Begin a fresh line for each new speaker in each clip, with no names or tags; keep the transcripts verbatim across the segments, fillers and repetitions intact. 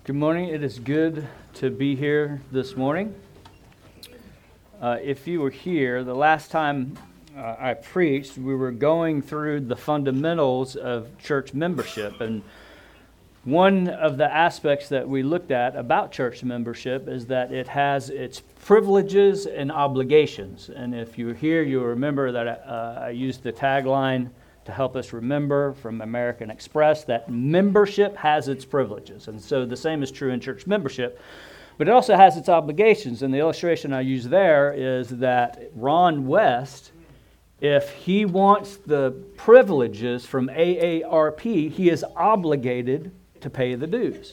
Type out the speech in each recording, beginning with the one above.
Good morning. It is good to be here this morning. Uh, if you were here, the last time uh, I preached, we were going through the fundamentals of church membership. And one of the aspects that we looked at about church membership is that it has its privileges and obligations. And if you were here, you'll remember that uh, I used the tagline to help us remember from American Express that membership has its privileges. And so the same is true in church membership, but it also has its obligations. And the illustration I use there is that Ron West, if he wants the privileges from A A R P, he is obligated to pay the dues.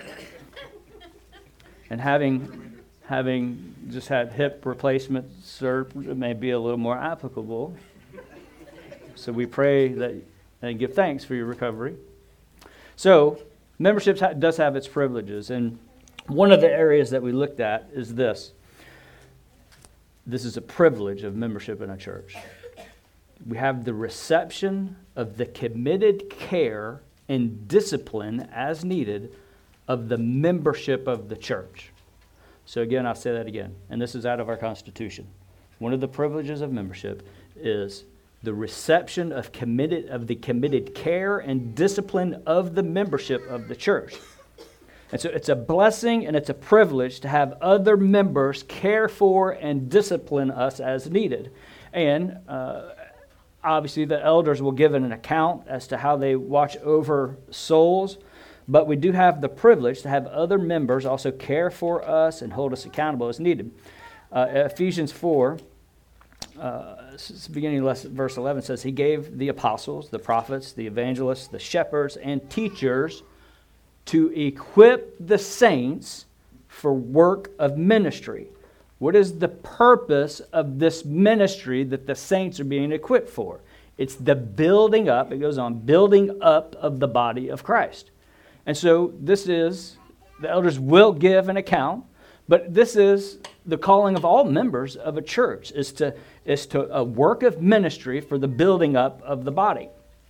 And having having just had hip replacement surgery may be a little more applicable. So we pray that and give thanks for your recovery. So membership ha- does have its privileges, and one of the areas that we looked at is this. This is a privilege of membership in a church. We have the reception of the committed care and discipline as needed of the membership of the church. So again, I'll say that again, and this is out of our Constitution. One of the privileges of membership is the reception of committed of the committed care and discipline of the membership of the church. And so it's a blessing and it's a privilege to have other members care for and discipline us as needed. And uh, obviously the elders will give an account as to how they watch over souls, but we do have the privilege to have other members also care for us and hold us accountable as needed. Uh, Ephesians four, Uh, beginning of verse eleven says, He gave the apostles, the prophets, the evangelists, the shepherds, and teachers to equip the saints for work of ministry. What is the purpose of this ministry that the saints are being equipped for? It's the building up, it goes on, building up of the body of Christ. And so this is, the elders will give an account, but this is the calling of all members of a church, is to is to a work of ministry for the building up of the body.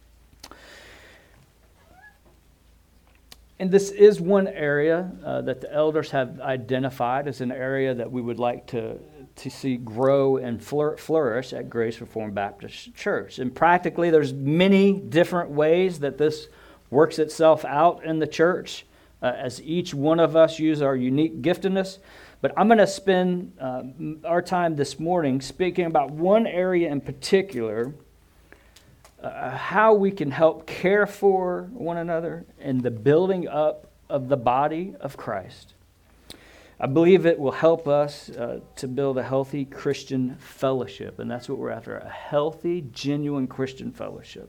And this is one area uh, that the elders have identified as an area that we would like to, to see grow and flourish at Grace Reformed Baptist Church. And practically, there's many different ways that this works itself out in the church, uh, as each one of us use our unique giftedness. But I'm going to spend uh, our time this morning speaking about one area in particular, uh, how we can help care for one another in the building up of the body of Christ. I believe it will help us uh, to build a healthy Christian fellowship, and that's what we're after, a healthy, genuine Christian fellowship.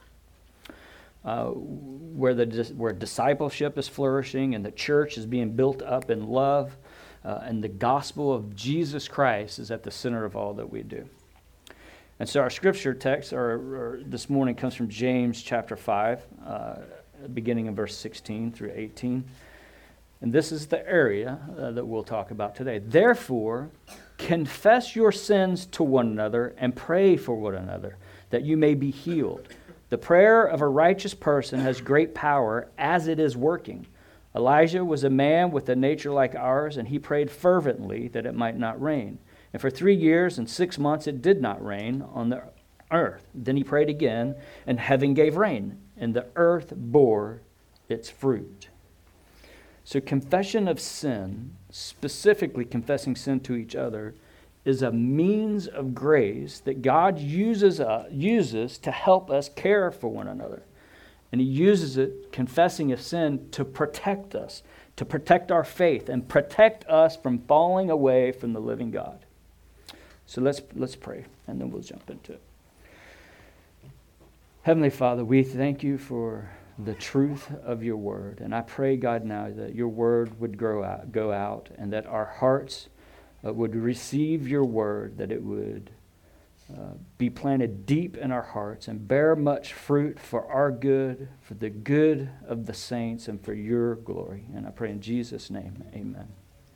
Uh, where the where discipleship is flourishing and the church is being built up in love. Uh, and the gospel of Jesus Christ is at the center of all that we do. And so our scripture text or, or this morning comes from James chapter five, uh, beginning in verse sixteen through eighteen. And this is the area uh, that we'll talk about today. Therefore, confess your sins to one another and pray for one another, that you may be healed. The prayer of a righteous person has great power as it is working. Elijah was a man with a nature like ours, and he prayed fervently that it might not rain. And for three years and six months it did not rain on the earth. Then he prayed again, and heaven gave rain, and the earth bore its fruit. So confession of sin, specifically confessing sin to each other, is a means of grace that God uses, uh, uses to help us care for one another. And he uses it, confessing of sin, to protect us, to protect our faith, and protect us from falling away from the living God. So let's let's pray, and then we'll jump into it. Heavenly Father, we thank you for the truth of your word. And I pray, God, now that your word would grow out, go out, and that our hearts uh, would receive your word, that it would Uh, be planted deep in our hearts and bear much fruit for our good, for the good of the saints, and for your glory. And I pray in Jesus' name, amen.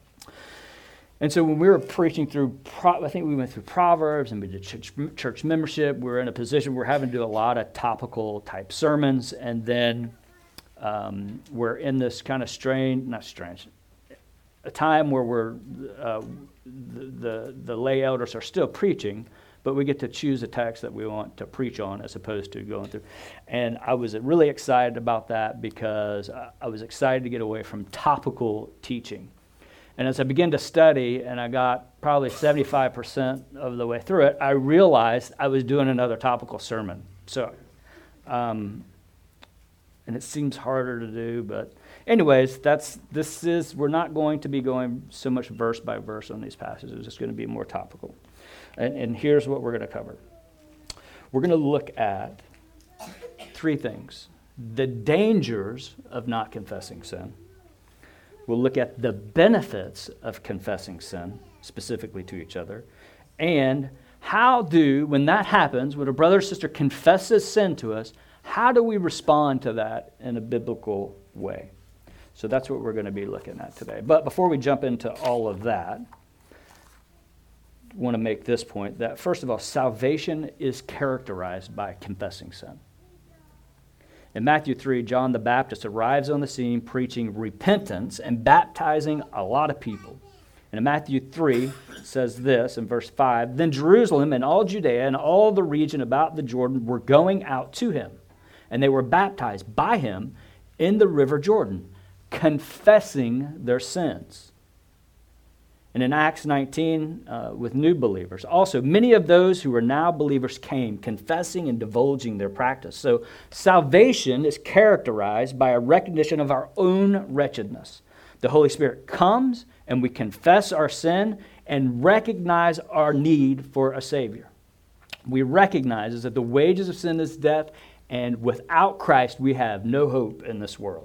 And so when we were preaching through, I think we went through Proverbs and we did church, church membership, we were in a position where we're having to do a lot of topical type sermons. And then um, we're in this kind of strange, not strange, a time where we're uh, the, the the lay elders are still preaching, but we get to choose a text that we want to preach on as opposed to going through. And I was really excited about that because I, I was excited to get away from topical teaching. And as I began to study, and I got probably seventy-five percent of the way through it, I realized I was doing another topical sermon. So, um, and it seems harder to do, but anyways, that's this is we're not going to be going so much verse by verse on these passages. It's going to be more topical. And, and here's what we're going to cover. We're going to look at three things: the dangers of not confessing sin. We'll look at the benefits of confessing sin, specifically to each other, and how do, when that happens, when a brother or sister confesses sin to us, how do we respond to that in a biblical way? So that's what we're going to be looking at today. But before we jump into all of that, I want to make this point that, first of all, salvation is characterized by confessing sin. In Matthew three, John the Baptist arrives on the scene preaching repentance and baptizing a lot of people. And in Matthew three, it says this in verse five, "Then Jerusalem and all Judea and all the region about the Jordan were going out to him, and they were baptized by him in the river Jordan, confessing their sins." And in Acts nineteen, uh, with new believers, also many of those who are now believers came, confessing and divulging their practice. So salvation is characterized by a recognition of our own wretchedness. The Holy Spirit comes and we confess our sin and recognize our need for a Savior. We recognize that the wages of sin is death, and without Christ we have no hope in this world.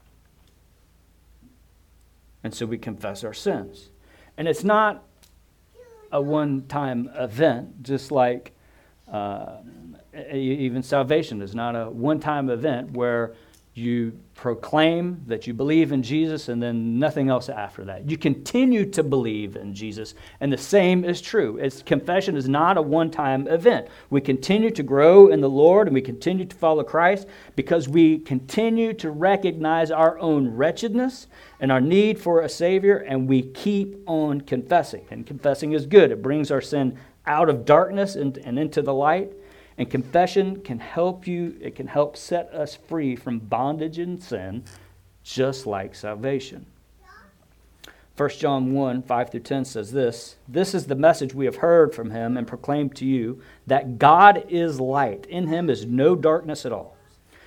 And so we confess our sins. And it's not a one-time event, just like uh, even salvation is not a one-time event where you proclaim that you believe in Jesus and then nothing else after that. You continue to believe in Jesus, and the same is true. It's, confession is not a one-time event. We continue to grow in the Lord and we continue to follow Christ because we continue to recognize our own wretchedness and our need for a Savior, and we keep on confessing. And confessing is good. It brings our sin out of darkness and, and into the light. And confession can help you, it can help set us free from bondage and sin, just like salvation. First John one, five through ten says this, "This is the message we have heard from him and proclaimed to you, that God is light. In him is no darkness at all.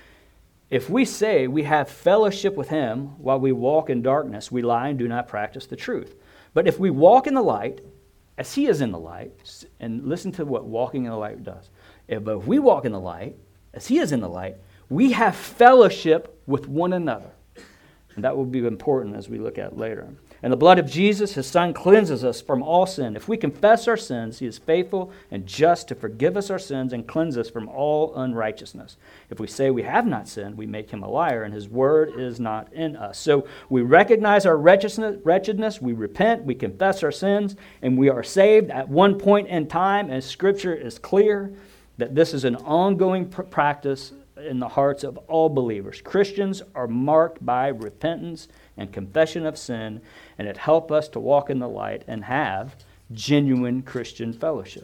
If we say we have fellowship with him while we walk in darkness, we lie and do not practice the truth. But if we walk in the light, as he is in the light," and listen to what walking in the light does. If, but if we walk in the light, as he is in the light, we have fellowship with one another. And that will be important as we look at later. "And the blood of Jesus, his son, cleanses us from all sin. If we confess our sins, he is faithful and just to forgive us our sins and cleanse us from all unrighteousness. If we say we have not sinned, we make him a liar, and his word is not in us." So we recognize our wretchedness, we repent, we confess our sins, and we are saved at one point in time, and Scripture is clear that this is an ongoing pr- practice in the hearts of all believers. Christians are marked by repentance and confession of sin, and it helps us to walk in the light and have genuine Christian fellowship.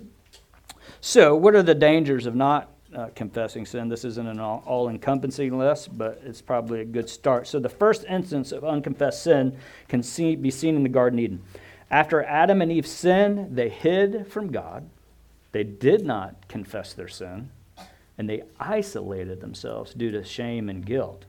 So, what are the dangers of not uh, confessing sin? This isn't an all- all-encompassing list, but it's probably a good start. So, the first instance of unconfessed sin can see, be seen in the Garden of Eden. After Adam and Eve sinned, they hid from God. They did not confess their sin, and they isolated themselves due to shame and guilt.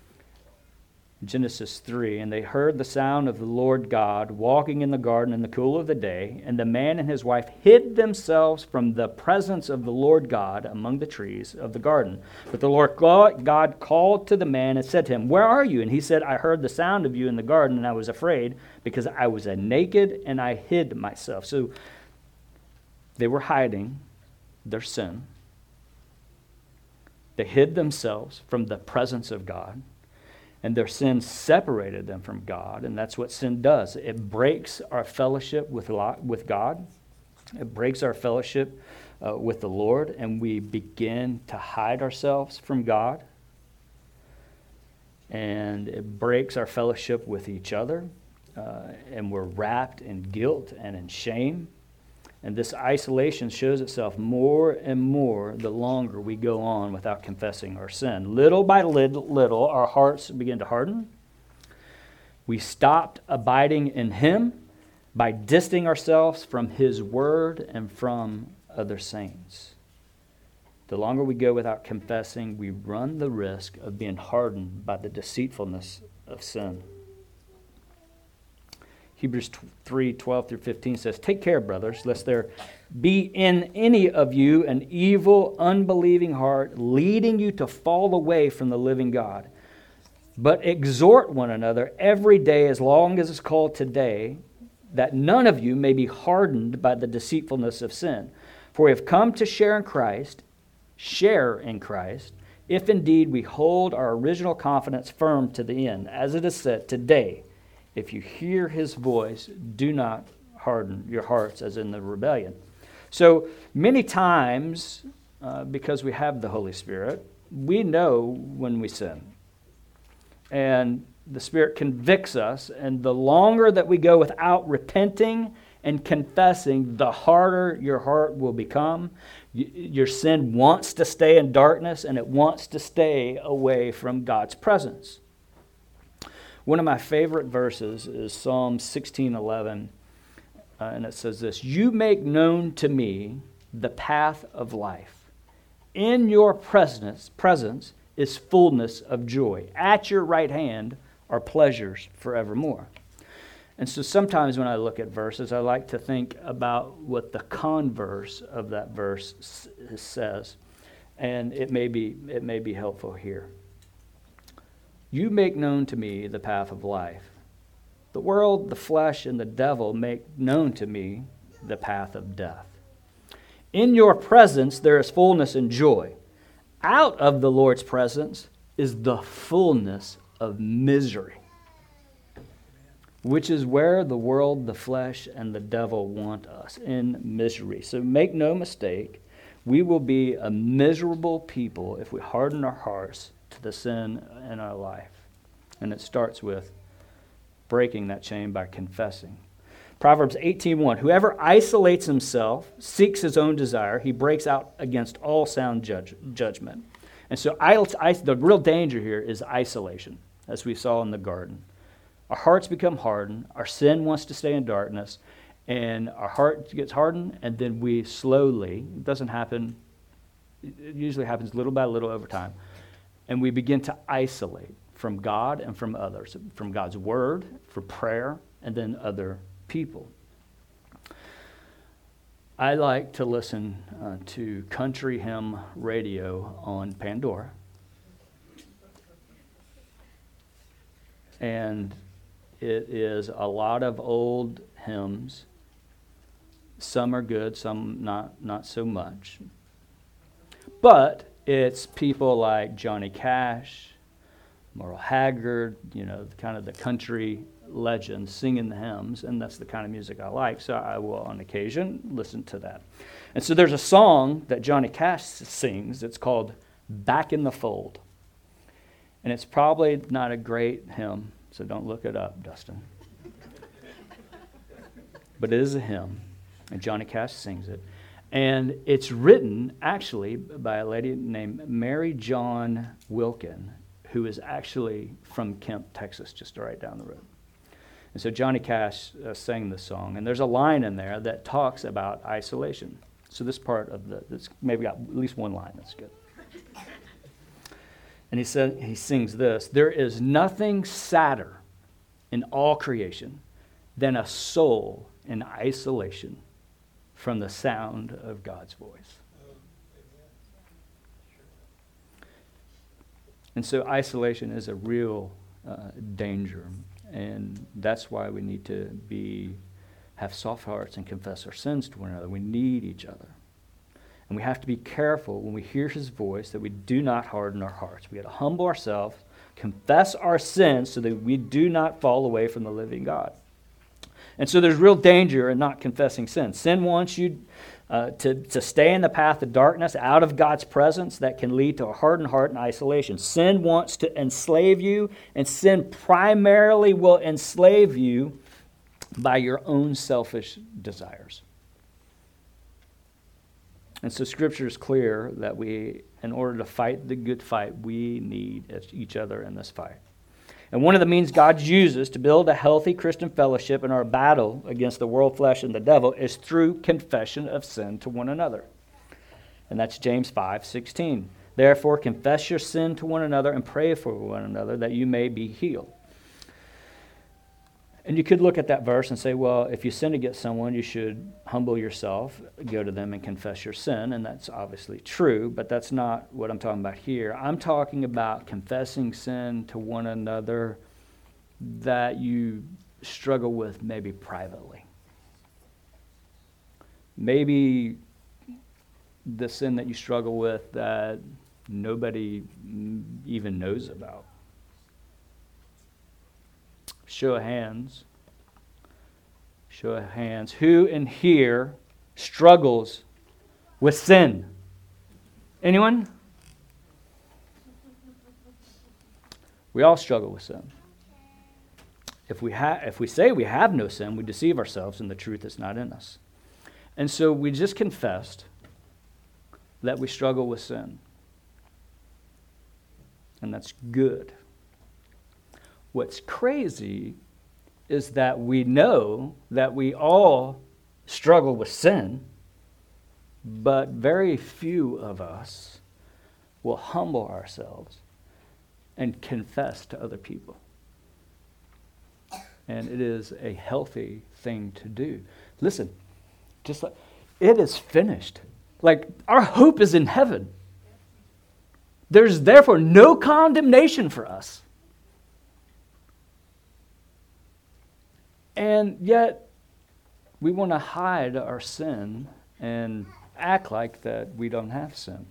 Genesis three, "And they heard the sound of the Lord God walking in the garden in the cool of the day, and the man and his wife hid themselves from the presence of the Lord God among the trees of the garden. But the Lord God called to the man and said to him, 'Where are you?' And he said, 'I heard the sound of you in the garden, and I was afraid, because I was naked and I hid myself.'" So they were hiding their sin. They hid themselves from the presence of God, and their sin separated them from God, and that's what sin does. It breaks our fellowship with with God. It breaks our fellowship uh, with the Lord, and we begin to hide ourselves from God. and it breaks our fellowship with each other, uh, and we're wrapped in guilt and in shame. And this isolation shows itself more and more the longer we go on without confessing our sin. Little by little, little our hearts begin to harden. We stopped abiding in Him by distancing ourselves from His Word and from other saints. The longer we go without confessing, we run the risk of being hardened by the deceitfulness of sin. Hebrews three, twelve through fifteen says, "Take care, brothers, lest there be in any of you an evil, unbelieving heart, leading you to fall away from the living God. But exhort one another every day as long as it's called today, that none of you may be hardened by the deceitfulness of sin. For we have come to share in Christ, share in Christ, if indeed we hold our original confidence firm to the end. As it is said, today, if you hear His voice, do not harden your hearts as in the rebellion." So many times, uh, because we have the Holy Spirit, we know when we sin. And the Spirit convicts us, and the longer that we go without repenting and confessing, the harder your heart will become. Your sin wants to stay in darkness, and it wants to stay away from God's presence. One of my favorite verses is Psalm sixteen eleven, uh, and it says this, "You make known to me the path of life. In your presence, presence is fullness of joy. At your right hand are pleasures forevermore." And so sometimes when I look at verses, I like to think about what the converse of that verse s- says, and it may be it may be helpful here. "You make known to me the path of life. The world, the flesh, and the devil make known to me the path of death. In your presence there is fullness and joy. Out of the Lord's presence is the fullness of misery," which is where the world, the flesh, and the devil want us, in misery. So make no mistake, we will be a miserable people if we harden our hearts to the sin in our life. And it starts with breaking that chain by confessing. Proverbs eighteen one, "Whoever isolates himself, seeks his own desire, he breaks out against all sound judge, judgment." And so I, I, the real danger here is isolation, as we saw in the garden. Our hearts become hardened, our sin wants to stay in darkness, and our heart gets hardened, and then we slowly, it doesn't happen, it usually happens little by little over time, and we begin to isolate from God and from others, from God's word, for prayer, and then other people. I like to listen uh, to country hymn radio on Pandora. And it is a lot of old hymns. Some are good, some not, not so much. But it's people like Johnny Cash, Merle Haggard, you know, kind of the country legends singing the hymns, and that's the kind of music I like, so I will on occasion listen to that. And so there's a song that Johnny Cash sings that's called "Back in the Fold." And it's probably not a great hymn, so don't look it up, Dustin. But it is a hymn, and Johnny Cash sings it. And it's written, actually, by a lady named Mary John Wilkin, who is actually from Kemp, Texas, just right down the road. And so Johnny Cash uh, sang this song, and there's a line in there that talks about isolation. So this part of the, this maybe got at least one line that's good. And he said, he sings this, "There is nothing sadder in all creation than a soul in isolation from the sound of God's voice." And so isolation is a real uh, danger, and that's why we need to be have soft hearts and confess our sins to one another. We need each other. And we have to be careful when we hear His voice that we do not harden our hearts. We got to humble ourselves, confess our sins so that we do not fall away from the living God. And so there's real danger in not confessing sin. Sin wants you uh, to, to stay in the path of darkness, out of God's presence, that can lead to a hardened heart and isolation. Sin wants to enslave you, and sin primarily will enslave you by your own selfish desires. And so Scripture is clear that we, in order to fight the good fight, we need each other in this fight. And one of the means God uses to build a healthy Christian fellowship in our battle against the world, flesh, and the devil is through confession of sin to one another. And that's James five sixteen. Therefore, confess your sin to one another and pray for one another that you may be healed. And you could look at that verse and say, well, if you sin against someone, you should humble yourself, go to them and confess your sin. And that's obviously true, but that's not what I'm talking about here. I'm talking about confessing sin to one another that you struggle with maybe privately. Maybe the sin that you struggle with that nobody even knows about. Show of hands. Show of hands. Who in here struggles with sin? Anyone? We all struggle with sin. If we ha- if we say we have no sin, we deceive ourselves and the truth is not in us. And so we just confessed that we struggle with sin. And that's good. What's crazy is that we know that we all struggle with sin, but very few of us will humble ourselves and confess to other people. And it is a healthy thing to do. Listen, just like it is finished. Like our hope is in heaven. There's therefore no condemnation for us. And yet, we want to hide our sin and act like that we don't have sin.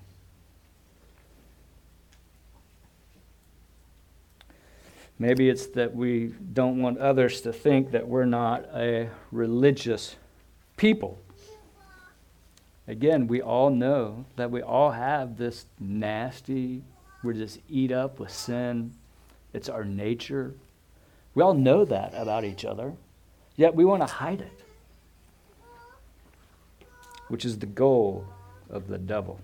Maybe it's that we don't want others to think that we're not a religious people. Again, we all know that we all have this nasty, we're just eat up with sin. It's our nature. We all know that about each other. Yet we want to hide it, which is the goal of the devil.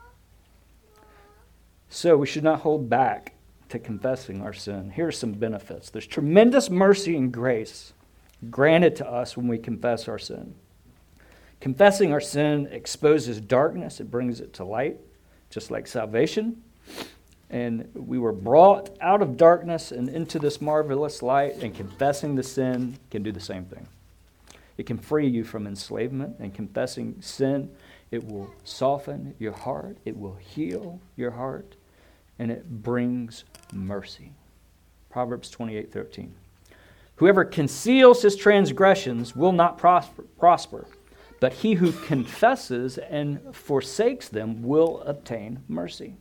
So we should not hold back to confessing our sin. Here are some benefits. There's tremendous mercy and grace granted to us when we confess our sin. Confessing our sin exposes darkness. It brings it to light, just like salvation. And we were brought out of darkness and into this marvelous light, and confessing the sin can do the same thing. It can free you from enslavement, and confessing sin, it will soften your heart, it will heal your heart, and it brings mercy. Proverbs twenty-eight thirteen. Whoever conceals his transgressions will not prosper, prosper, but he who confesses and forsakes them will obtain mercy.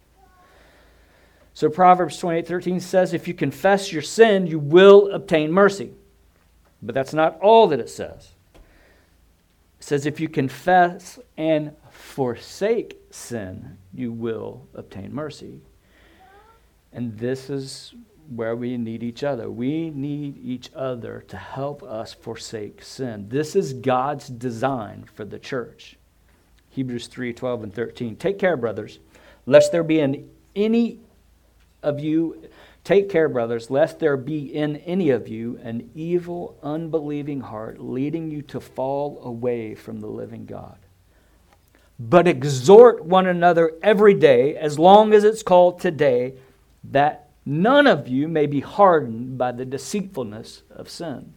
So Proverbs twenty-eight thirteen says, if you confess your sin, you will obtain mercy. But that's not all that it says. It says, if you confess and forsake sin, you will obtain mercy. And this is where we need each other. We need each other to help us forsake sin. This is God's design for the church. Hebrews three twelve and thirteen. Take care, brothers, lest there be in any of you, take care, brothers, lest there be in any of you an evil, unbelieving heart, leading you to fall away from the living God. But exhort one another every day, as long as it's called today, that none of you may be hardened by the deceitfulness of sin.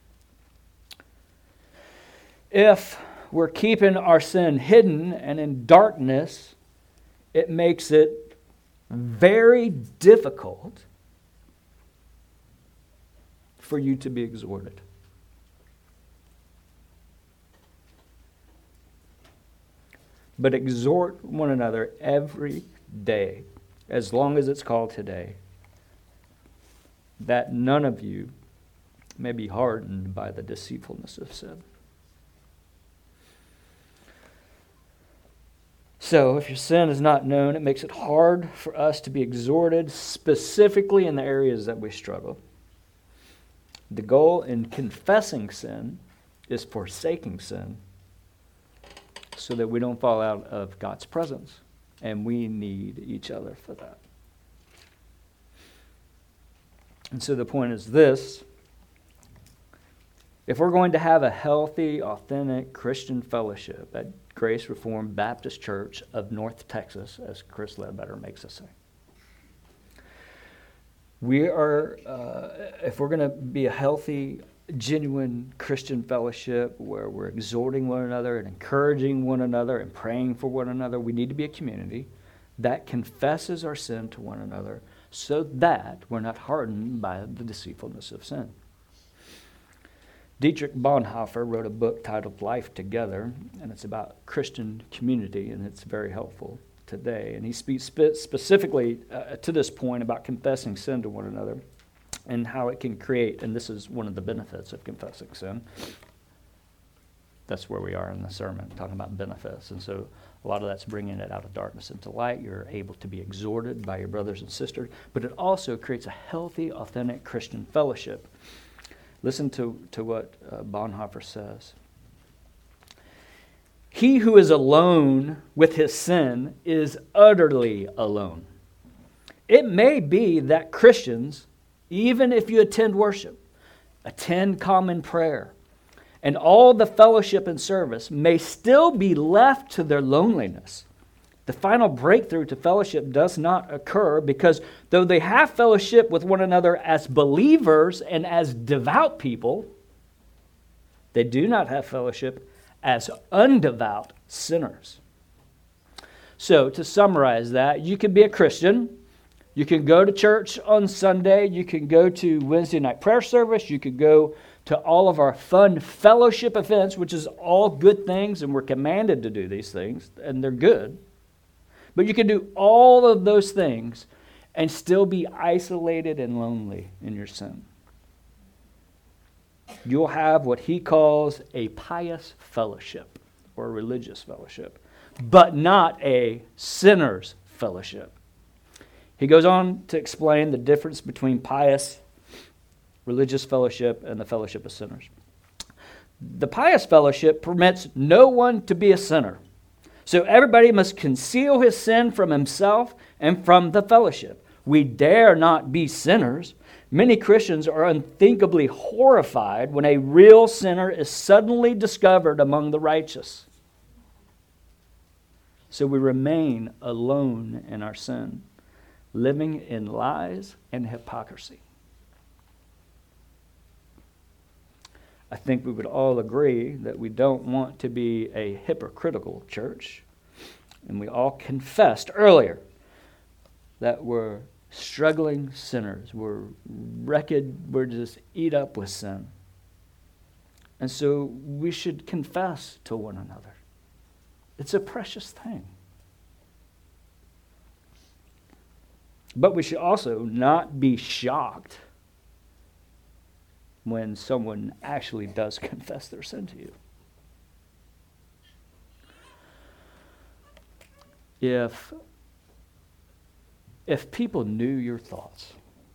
If we're keeping our sin hidden and in darkness, it makes it very difficult for you to be exhorted. But exhort one another every day, as long as it's called today, that none of you may be hardened by the deceitfulness of sin. So if your sin is not known, it makes it hard for us to be exhorted specifically in the areas that we struggle. The goal in confessing sin is forsaking sin so that we don't fall out of God's presence. And we need each other for that. And so the point is this. If we're going to have a healthy, authentic Christian fellowship at Grace Reformed Baptist Church of North Texas, as Chris Ledbetter makes us say, we are, uh, if we're going to be a healthy, genuine Christian fellowship where we're exhorting one another and encouraging one another and praying for one another, we need to be a community that confesses our sin to one another so that we're not hardened by the deceitfulness of sin. Dietrich Bonhoeffer wrote a book titled Life Together, and it's about Christian community, and it's very helpful today. And he speaks spe- specifically uh, to this point about confessing sin to one another and how it can create, and this is one of the benefits of confessing sin. That's where we are in the sermon, talking about benefits. And so a lot of that's bringing it out of darkness into light. You're able to be exhorted by your brothers and sisters, but it also creates a healthy, authentic Christian fellowship. Listen to, to what uh, Bonhoeffer says. He who is alone with his sin is utterly alone. It may be that Christians, even if you attend worship, attend common prayer, and all the fellowship and service may still be left to their loneliness. The final breakthrough to fellowship does not occur because though they have fellowship with one another as believers and as devout people, they do not have fellowship as undevout sinners. So to summarize that, you can be a Christian. You can go to church on Sunday. You can go to Wednesday night prayer service. You could go to all of our fun fellowship events, which is all good things, and we're commanded to do these things, and they're good. But you can do all of those things and still be isolated and lonely in your sin. You'll have what he calls a pious fellowship or a religious fellowship, but not a sinner's fellowship. He goes on to explain the difference between pious religious fellowship and the fellowship of sinners. The pious fellowship permits no one to be a sinner. So everybody must conceal his sin from himself and from the fellowship. We dare not be sinners. Many Christians are unthinkably horrified when a real sinner is suddenly discovered among the righteous. So we remain alone in our sin, living in lies and hypocrisy. I think we would all agree that we don't want to be a hypocritical church. And we all confessed earlier that we're struggling sinners. We're wrecked. We're just eat up with sin. And so we should confess to one another. It's a precious thing. But we should also not be shocked when someone actually does confess their sin to you. If, if people knew your thoughts,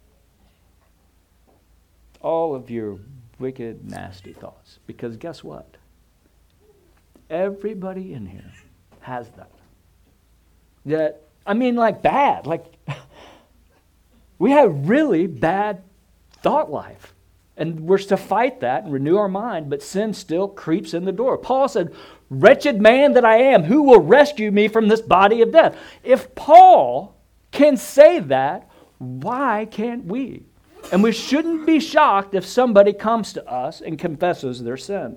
all of your wicked, nasty thoughts, because guess what? Everybody in here has that. That, I mean, like bad, like we have really bad thought life. And we're to fight that and renew our mind, but sin still creeps in the door. Paul said, "Wretched man that I am, who will rescue me from this body of death?" If Paul can say that, why can't we? And we shouldn't be shocked if somebody comes to us and confesses their sin.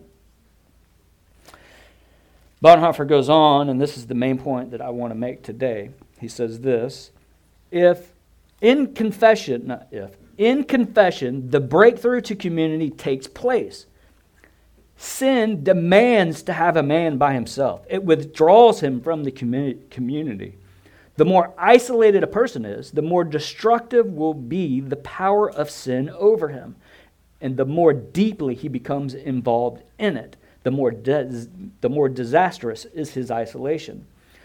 Bonhoeffer goes on, and this is the main point that I want to make today. He says this, if in confession, not if, in confession, the breakthrough to community takes place. Sin demands to have a man by himself. It withdraws him from the commu- community. The more isolated a person is, the more destructive will be the power of sin over him. And the more deeply he becomes involved in it, the more, des- the more disastrous is his isolation.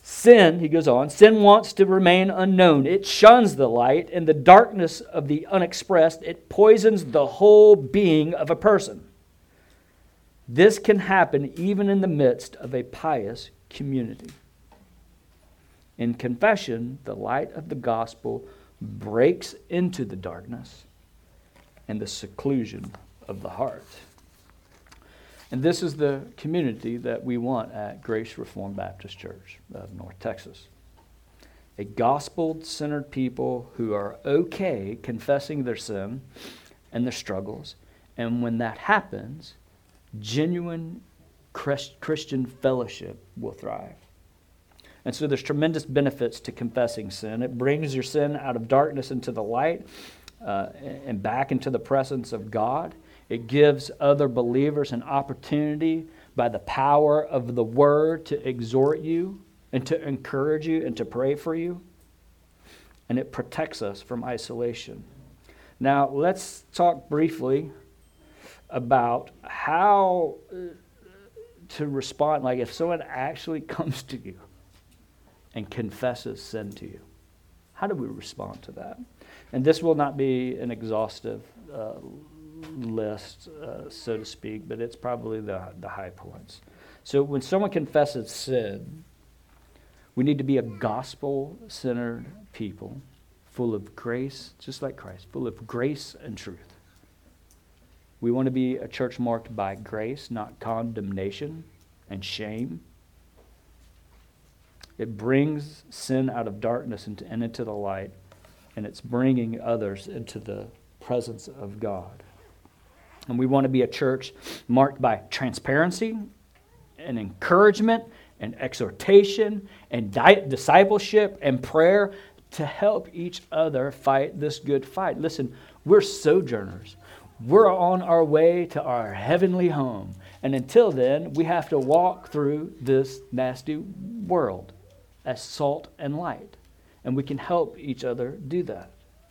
Sin, he goes on, sin wants to remain unknown. It shuns the light and the darkness of the unexpressed. It poisons the whole being of a person. This can happen even in the midst of a pious community. In confession, the light of the gospel breaks into the darkness and the seclusion of the heart. And this is the community that we want at Grace Reformed Baptist Church of North Texas. A gospel-centered people who are okay confessing their sin and their struggles. And when that happens, genuine Christian fellowship will thrive. And so there's tremendous benefits to confessing sin. It brings your sin out of darkness into the light uh, and back into the presence of God. It gives other believers an opportunity by the power of the Word to exhort you and to encourage you and to pray for you. And it protects us from isolation. Now, let's talk briefly about how to respond. Like if someone actually comes to you and confesses sin to you, how do we respond to that? And this will not be an exhaustive uh, list, uh, so to speak, but it's probably the, the high points. So when someone confesses sin, we need to be a gospel-centered people, full of grace, just like Christ, full of grace and truth. We want to be a church marked by grace, not condemnation and shame. It brings sin out of darkness and into the light, and it's bringing others into the presence of God. And we want to be a church marked by transparency and encouragement and exhortation and di- discipleship and prayer to help each other fight this good fight. Listen, we're sojourners. We're on our way to our heavenly home. And until then, we have to walk through this nasty world as salt and light. And we can help each other do that.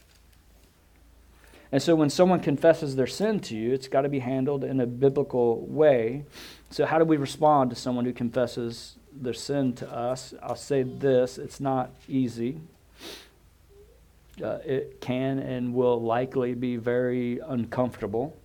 And so when someone confesses their sin to you, it's got to be handled in a biblical way. So how do we respond to someone who confesses their sin to us? I'll say this, it's not easy. Uh, it can and will likely be very uncomfortable.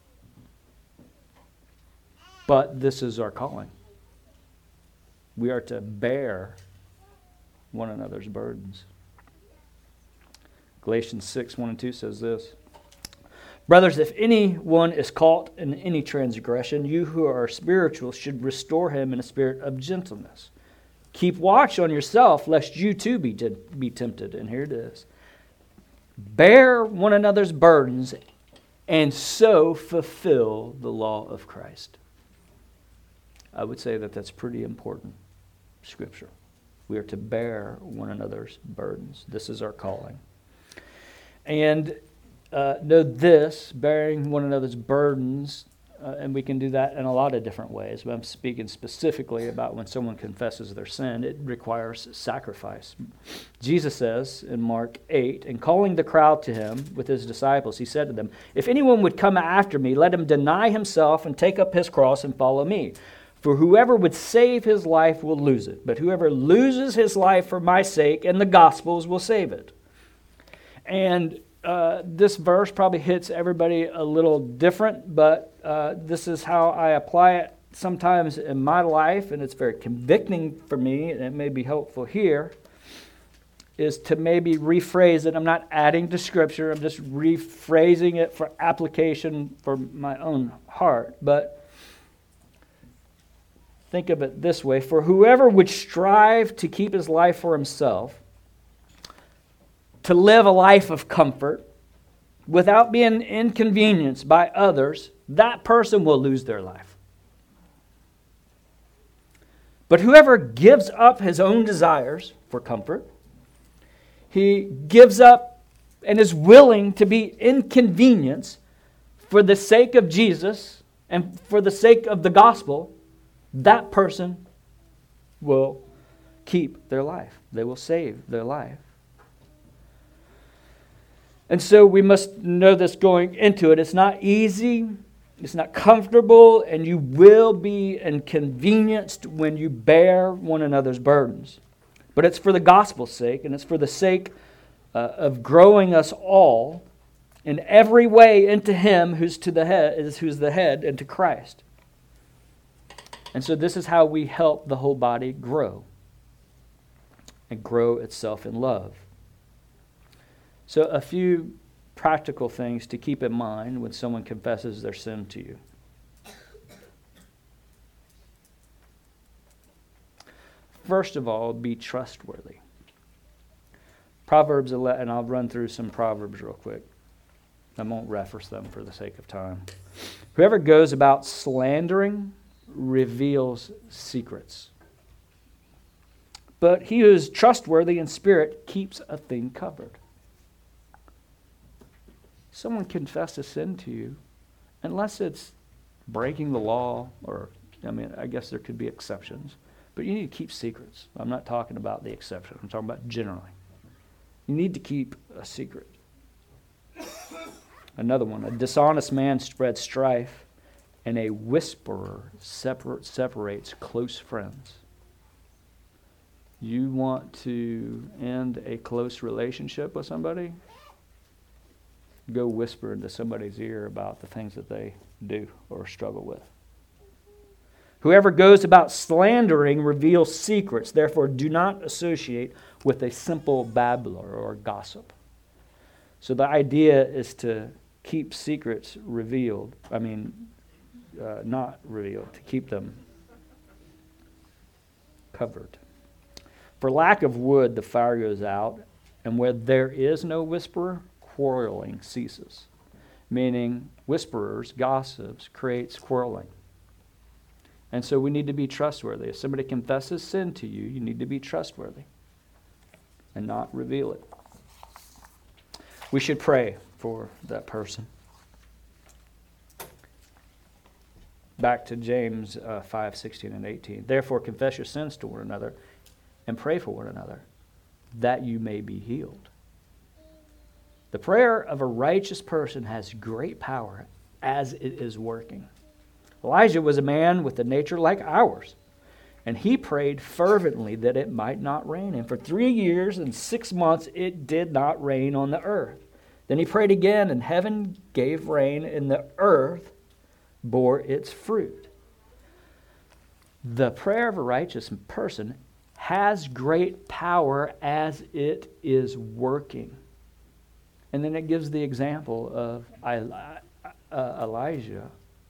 But this is our calling. We are to bear one another's burdens. Galatians six, one and two says this. Brothers, if anyone is caught in any transgression, you who are spiritual should restore him in a spirit of gentleness. Keep watch on yourself, lest you too be, t- be tempted. And here it is. Bear one another's burdens, and so fulfill the law of Christ. I would say that that's pretty important scripture. We are to bear one another's burdens. This is our calling. And uh, know this, bearing one another's burdens, uh, and we can do that in a lot of different ways. But I'm speaking specifically about when someone confesses their sin, it requires sacrifice. Jesus says in Mark eight, and calling the crowd to him with his disciples, he said to them, if anyone would come after me, let him deny himself and take up his cross and follow me. For whoever would save his life will lose it, but whoever loses his life for my sake and the gospel's will save it. And uh, this verse probably hits everybody a little different, but uh, this is how I apply it sometimes in my life, and it's very convicting for me, and it may be helpful here, is to maybe rephrase it. I'm not adding to Scripture, I'm just rephrasing it for application for my own heart, but think of it this way. For whoever would strive to keep his life for himself, to live a life of comfort, without being inconvenienced by others, that person will lose their life. But whoever gives up his own desires for comfort, he gives up and is willing to be inconvenienced for the sake of Jesus and for the sake of the gospel, that person will keep their life. They will save their life. And so we must know this going into it. It's not easy, it's not comfortable, and you will be inconvenienced when you bear one another's burdens. But it's for the gospel's sake, and it's for the sake uh, of growing us all in every way into Him who's to the head, is who's the head, into Christ. And so this is how we help the whole body grow and grow itself in love. So a few practical things to keep in mind when someone confesses their sin to you. First of all, be trustworthy. Proverbs eleven, and I'll run through some Proverbs real quick. I won't reference them for the sake of time. Whoever goes about slandering reveals secrets. But he who is trustworthy in spirit keeps a thing covered. Someone confess a sin to you, unless it's breaking the law, or, I mean, I guess there could be exceptions, but you need to keep secrets. I'm not talking about the exception. I'm talking about generally. You need to keep a secret. Another one, a dishonest man spreads strife, and a whisperer separ- separates close friends. You want to end a close relationship with somebody? Go whisper into somebody's ear about the things that they do or struggle with. Whoever goes about slandering reveals secrets. Therefore, do not associate with a simple babbler or gossip. So the idea is to keep secrets revealed. I mean, uh, not revealed, to keep them covered. For lack of wood, the fire goes out, and where there is no whisperer, quarreling ceases. Meaning, whisperers, gossips, creates quarreling. And so we need to be trustworthy. If somebody confesses sin to you, you need to be trustworthy and not reveal it. We should pray for that person. Back to James uh, five, sixteen and eighteen. Therefore confess your sins to one another and pray for one another, that you may be healed. The prayer of a righteous person has great power as it is working. Elijah was a man with a nature like ours, and he prayed fervently that it might not rain. And for three years and six months it did not rain on the earth. Then he prayed again, and heaven gave rain, and the earth bore its fruit. The prayer of a righteous person has great power as it is working. And then it gives the example of Elijah.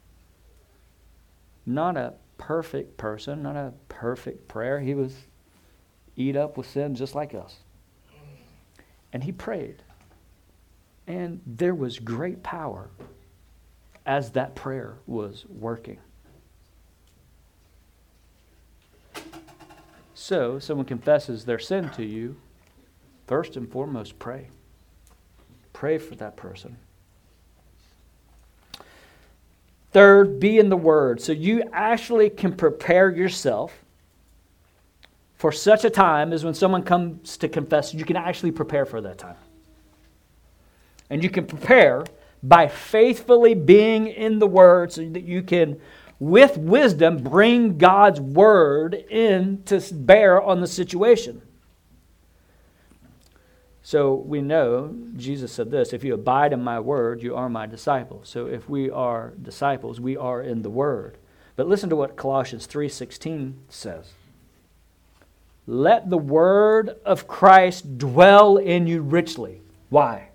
Not a perfect person, not a perfect prayer. He was eat up with sin just like us. And he prayed. And there was great power as that prayer was working. So, someone confesses their sin to you, first and foremost, pray. Pray for that person. Third, be in the Word. So you actually can prepare yourself for such a time as when someone comes to confess, you can actually prepare for that time. And you can prepare by faithfully being in the Word so that you can, with wisdom, bring God's Word in to bear on the situation. So we know, Jesus said this, if you abide in my word, you are my disciples. So if we are disciples, we are in the Word. But listen to what Colossians three sixteen says. Let the word of Christ dwell in you richly. Why?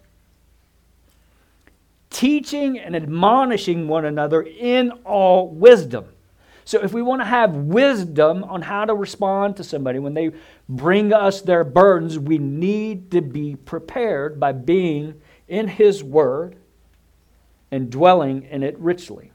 Teaching and admonishing one another in all wisdom. So if we want to have wisdom on how to respond to somebody when they bring us their burdens, we need to be prepared by being in His Word and dwelling in it richly.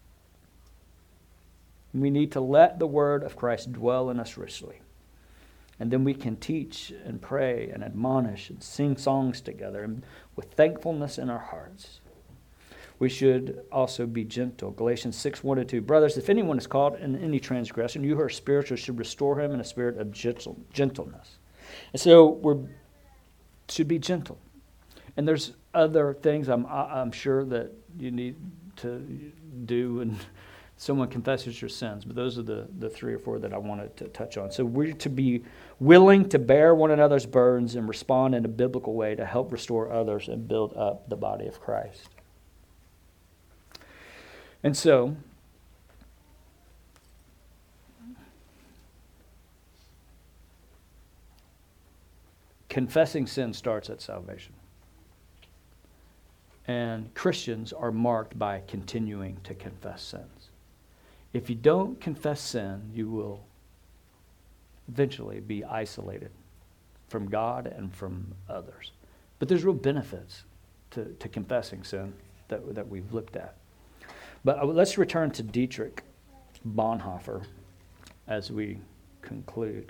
We need to let the Word of Christ dwell in us richly. And then we can teach and pray and admonish and sing songs together and with thankfulness in our hearts. We should also be gentle. Galatians six, one and two. Brothers, if anyone is caught in any transgression, you who are spiritual should restore him in a spirit of gentle, gentleness. And so we should be gentle. And there's other things I'm, I'm sure that you need to do and someone confesses your sins. But those are the, the three or four that I wanted to touch on. So we're to be willing to bear one another's burdens and respond in a biblical way to help restore others and build up the body of Christ. And so, confessing sin starts at salvation. And Christians are marked by continuing to confess sins. If you don't confess sin, you will eventually be isolated from God and from others. But there's real benefits to, to confessing sin that, that we've looked at. But let's return to Dietrich Bonhoeffer as we conclude.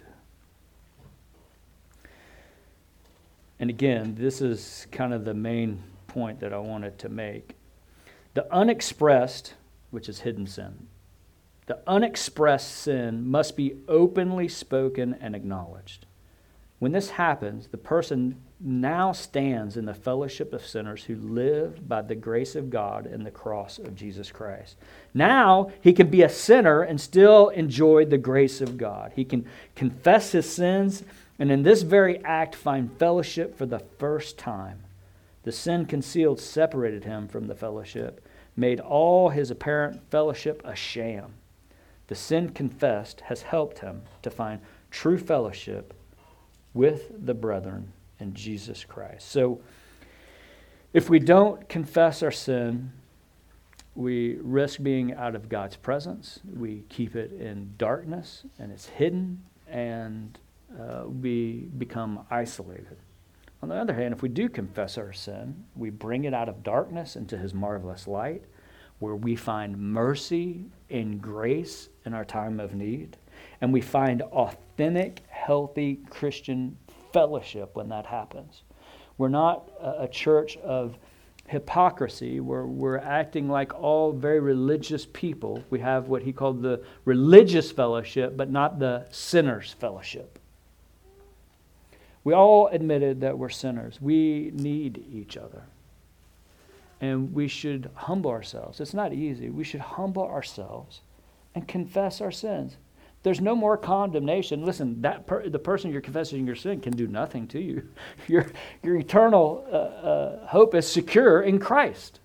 And again, this is kind of the main point that I wanted to make. The unexpressed, which is hidden sin, the unexpressed sin must be openly spoken and acknowledged. When this happens, the person now stands in the fellowship of sinners who live by the grace of God and the cross of Jesus Christ. Now he can be a sinner and still enjoy the grace of God. He can confess his sins and in this very act find fellowship for the first time. The sin concealed separated him from the fellowship, made all his apparent fellowship a sham. The sin confessed has helped him to find true fellowship with the brethren in Jesus Christ. So if we don't confess our sin, we risk being out of God's presence. We keep it in darkness, and it's hidden, and uh, we become isolated. On the other hand, if we do confess our sin, we bring it out of darkness into his marvelous light, where we find mercy and grace in our time of need, and we find authentic, healthy Christian fellowship when that happens. We're not a church of hypocrisy where we're acting like all very religious people. We have what he called the religious fellowship, but not the sinner's fellowship. We all admitted that we're sinners. We need each other. And we should humble ourselves. It's not easy. We should humble ourselves and confess our sins. There's no more condemnation. Listen, that per, the person you're confessing your sin can do nothing to you. Your, your eternal uh, uh, hope is secure in Christ.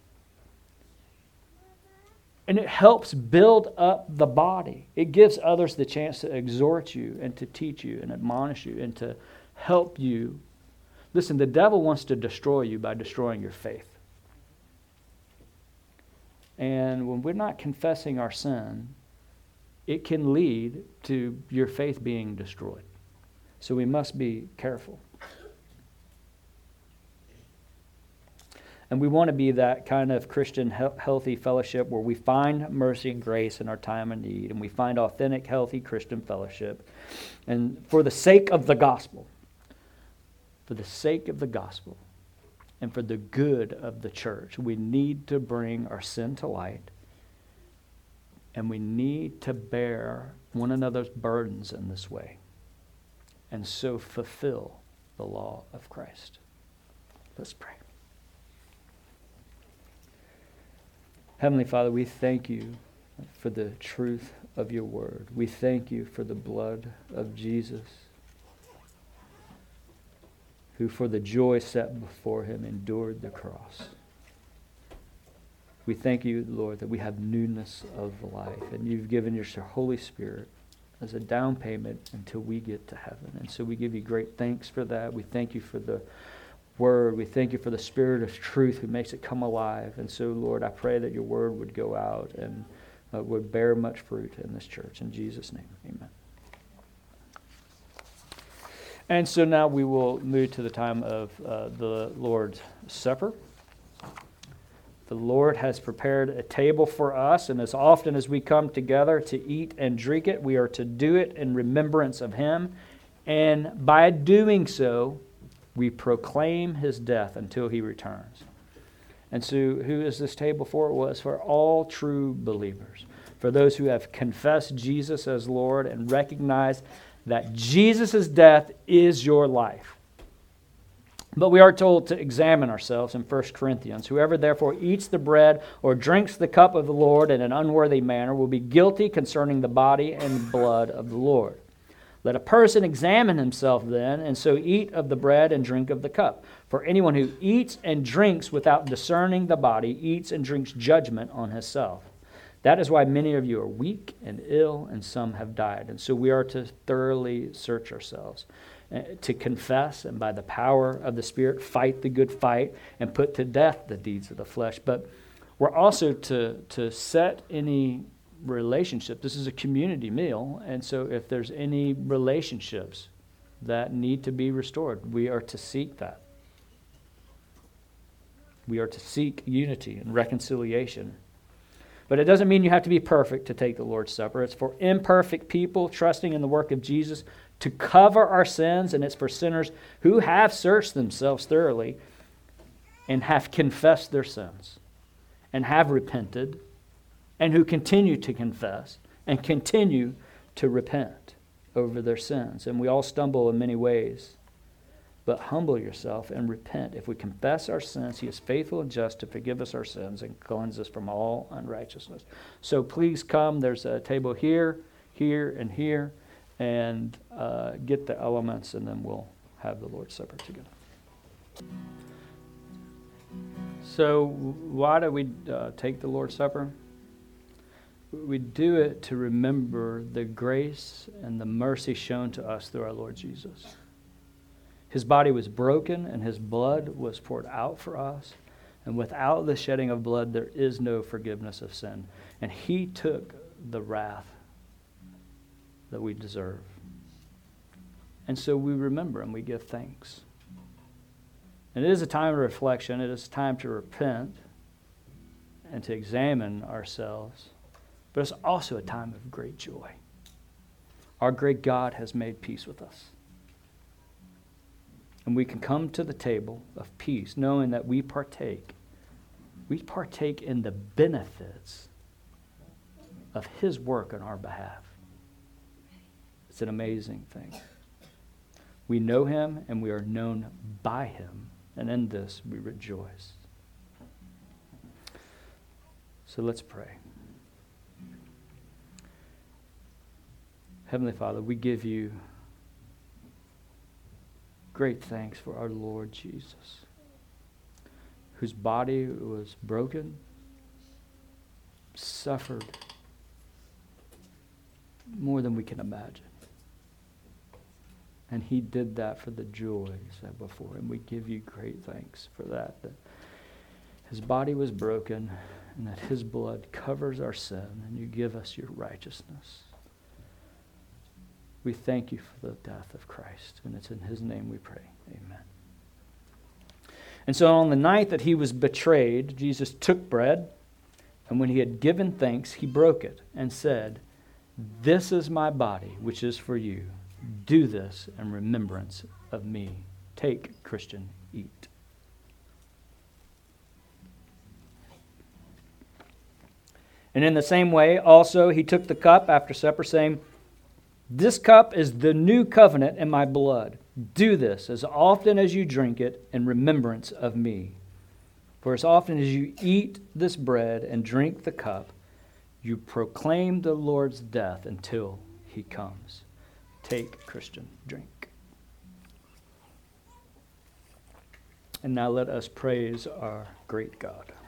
And it helps build up the body. It gives others the chance to exhort you and to teach you and admonish you and to help you. Listen, the devil wants to destroy you by destroying your faith. And when we're not confessing our sin, it can lead to your faith being destroyed. So we must be careful. And we want to be that kind of Christian he- healthy fellowship where we find mercy and grace in our time of need, and we find authentic, healthy Christian fellowship. And for the sake of the gospel, for the sake of the gospel, and for the good of the church, we need to bring our sin to light, and we need to bear one another's burdens in this way, and so fulfill the law of Christ. Let's pray. Heavenly Father, we thank you for the truth of your word. We thank you for the blood of Jesus, who for the joy set before him endured the cross. We thank you, Lord, that we have newness of life, and you've given your Holy Spirit as a down payment until we get to heaven. And so we give you great thanks for that. We thank you for the word. We thank you for the Spirit of truth who makes it come alive. And so, Lord, I pray that your word would go out and uh, would bear much fruit in this church. In Jesus' name, amen. And so now we will move to the time of uh, the Lord's Supper. The Lord has prepared a table for us, and as often as we come together to eat and drink it, we are to do it in remembrance of him. And by doing so, we proclaim his death until he returns. And so who is this table for? It was for all true believers, for those who have confessed Jesus as Lord and recognize that Jesus' death is your life. But we are told to examine ourselves in First Corinthians. Whoever therefore eats the bread or drinks the cup of the Lord in an unworthy manner will be guilty concerning the body and blood of the Lord. Let a person examine himself then, and so eat of the bread and drink of the cup. For anyone who eats and drinks without discerning the body eats and drinks judgment on himself. That is why many of you are weak and ill, and some have died. And so we are to thoroughly search ourselves, to confess, and by the power of the Spirit, fight the good fight and put to death the deeds of the flesh. But we're also to, to set any relationship. This is a community meal, and so if there's any relationships that need to be restored, we are to seek that. We are to seek unity and reconciliation. But it doesn't mean you have to be perfect to take the Lord's Supper. It's for imperfect people trusting in the work of Jesus to cover our sins, and it's for sinners who have searched themselves thoroughly and have confessed their sins and have repented, and who continue to confess and continue to repent over their sins. And we all stumble in many ways. But humble yourself and repent. If we confess our sins, He is faithful and just to forgive us our sins and cleanse us from all unrighteousness. So please come. There's a table here, here, and here. And uh, get the elements, and then we'll have the Lord's Supper together. So why do we uh, take the Lord's Supper? We do it to remember the grace and the mercy shown to us through our Lord Jesus. His body was broken and His blood was poured out for us. And without the shedding of blood, there is no forgiveness of sin. And He took the wrath that we deserve. And so we remember and we give thanks. And it is a time of reflection. It is time to repent and to examine ourselves. But it's also a time of great joy. Our great God has made peace with us. And we can come to the table of peace knowing that we partake. We partake in the benefits of His work on our behalf. It's an amazing thing. We know Him and we are known by Him. And in this we rejoice. So let's pray. Heavenly Father, we give You great thanks for our Lord Jesus, whose body was broken, suffered more than we can imagine. And He did that for the joys that before Him. We give You great thanks for that, that His body was broken and that His blood covers our sin and You give us Your righteousness. We thank You for the death of Christ, and it's in His name we pray. Amen. And so on the night that He was betrayed, Jesus took bread, and when He had given thanks, He broke it and said, "This is my body, which is for you. Do this in remembrance of me." Take, Christian, eat. And in the same way, also, He took the cup after supper, saying, "This cup is the new covenant in my blood. Do this as often as you drink it in remembrance of me. For as often as you eat this bread and drink the cup, you proclaim the Lord's death until He comes." Take, Christian, drink. And now let us praise our great God.